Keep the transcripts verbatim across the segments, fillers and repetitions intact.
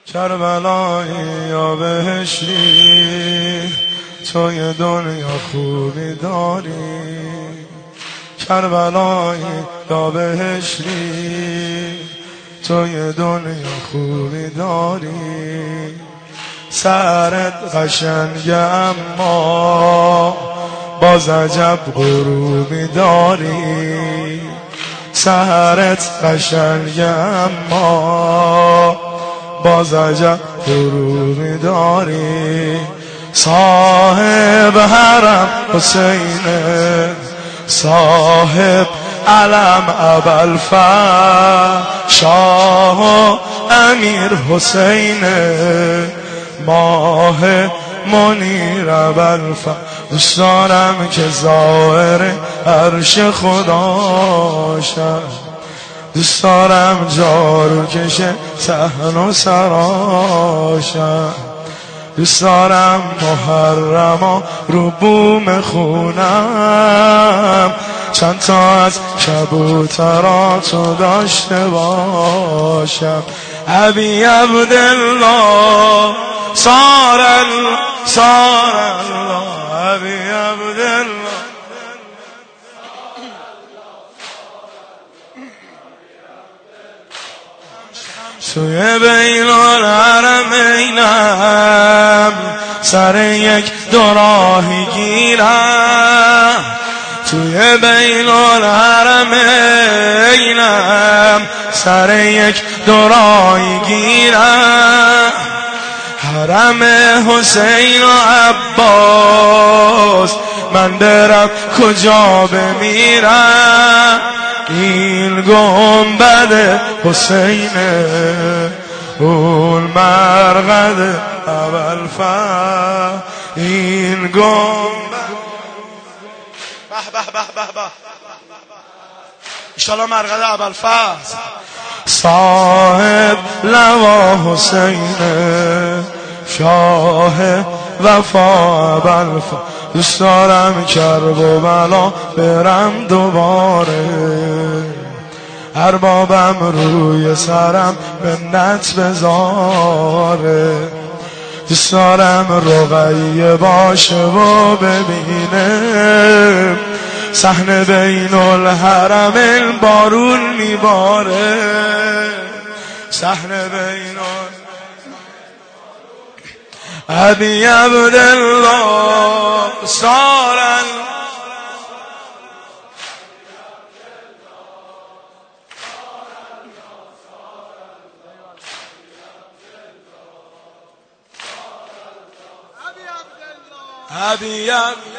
کربلایی یا بهشتی، توی دنیا خوبی داری. کربلایی یا بهشتی، توی دنیا خوبی داری. سرت قشنگه اما باز عجب غروبی داری. سرت قشنگه اما باز عجب غروبی داری. صاحب حرم حسینه، صاحب علم ابوالفضل، شاه و امیر حسینه، ماه منیر ابوالفضل. دوست دارم که ظاهر عرش خدا شد، دوست دارم جارو کشه صحن و سراشم، دوست دارم محرما رو بوم خونم چند تا از کبوتراتو داشته باشم. ابی عبدالله صار الله صار الله، ابی عبدالله. توی بین الحرمینم سر یک دوراهی گیرم، توی بین الحرمینم سر یک دوراهی گیرم. حرم حسین و عباس من برم کجا بمیرم. این گنبد حسینه، اون مرقد ابوالفضل. این گنبد به به به به به انشالله مرقد ابوالفضل. صاحب لوا حسینه، شاه وفا ابوالفضل. دوست دارم کرب و بلا برم دوباره، اربابم روی سرم منت بذاره. دوست دارم رقیه باشه و ببینه، صحن بین الحرمین بارون میباره. صحن بین ابی عبدالله صار الله. ابی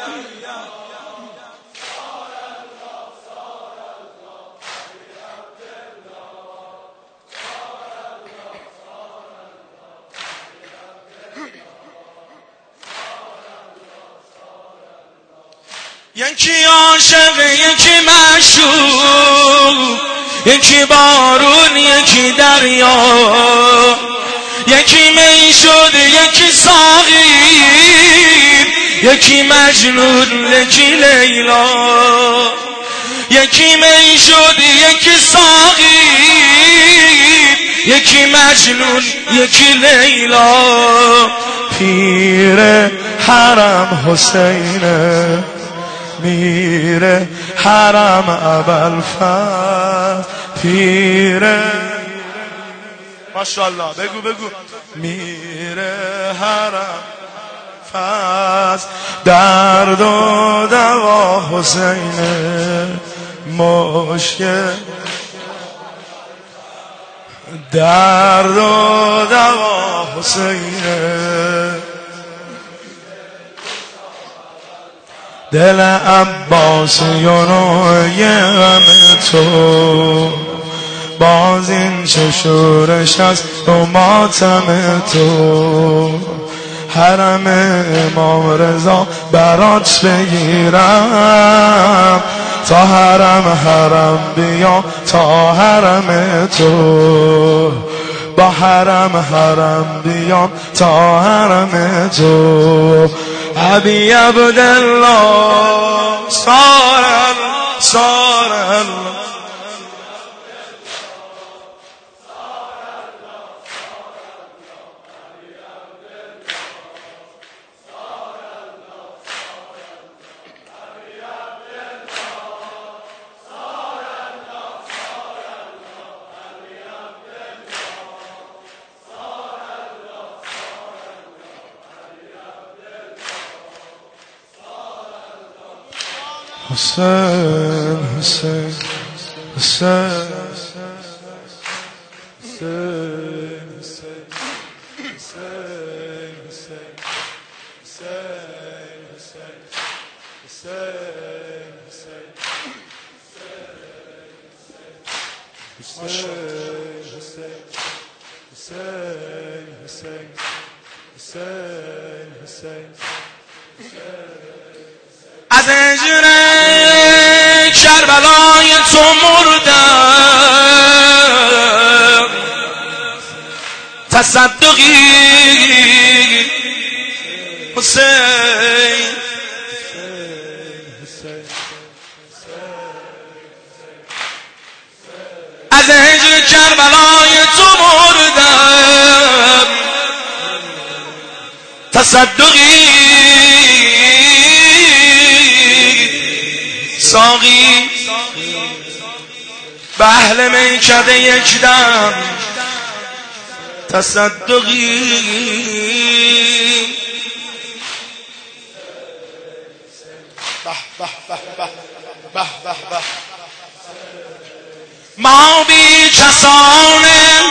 یکی عاشق یکی معشوق، یکی بارون یکی دریا، یکی می شد یکی ساقی، یکی مجنون یکی لیلا. یکی می شد یکی ساقی، یکی مجنون یکی لیلا. پیر حرم حسینه، میر حرم ابوالفضل. پیر ماشاءالله بگو بگو میر حرم فضل. درد و دوا حسینه، مشکل درد و دوا حسینه. دل عباس یونوی غم تو، باز این چه شورش است و ماتم تو. حرم امام رضا برات بگیرم، تا حرم حرم بیام تا حرم تو. با حرم حرم بیام تا حرم تو. ابی عبدالله صار الله صار الله. حسین حسین حسین از هجر کربلای تو مردم تصدقی حسین از هجر کربلای تو مردم تصدقی ساقی به اهل میکده یک دم تصدقی ما بی کسانه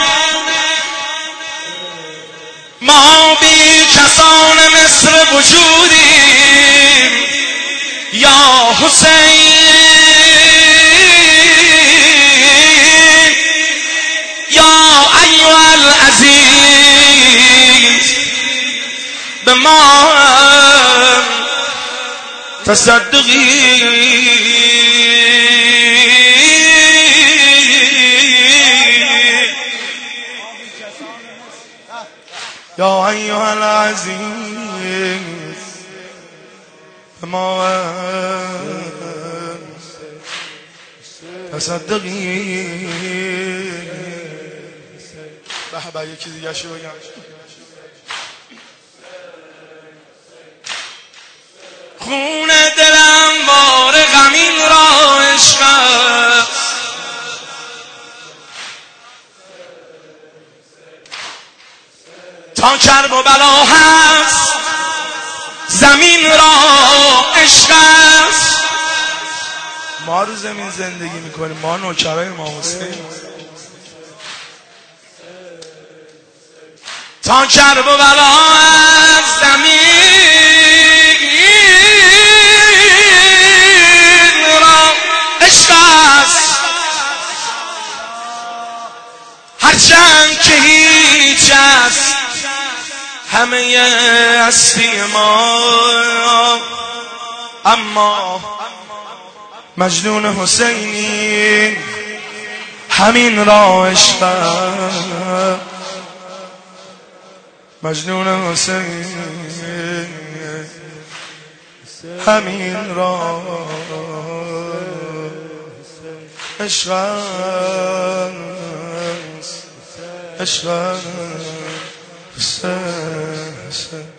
ما بی کسان مصر وجودیم یا حسین یا ایها العزیز به ما تصدقی یا ایها العزیز ما تصدقی. به به یکی دیگه شو بگم. خون دلم بار غمین را عشق است تا کرب و بلا هست زمین را عشق است. ما رو زمین زندگی میکنیم، ما نوکرای ما حسین. تا کرب و بلا هست زمین را عشق است. هرچند که هیچ است همه هستی ما، اما مجنون حسینی همین را عشق است. مجنون حسینی همین را عشق است. عشق است.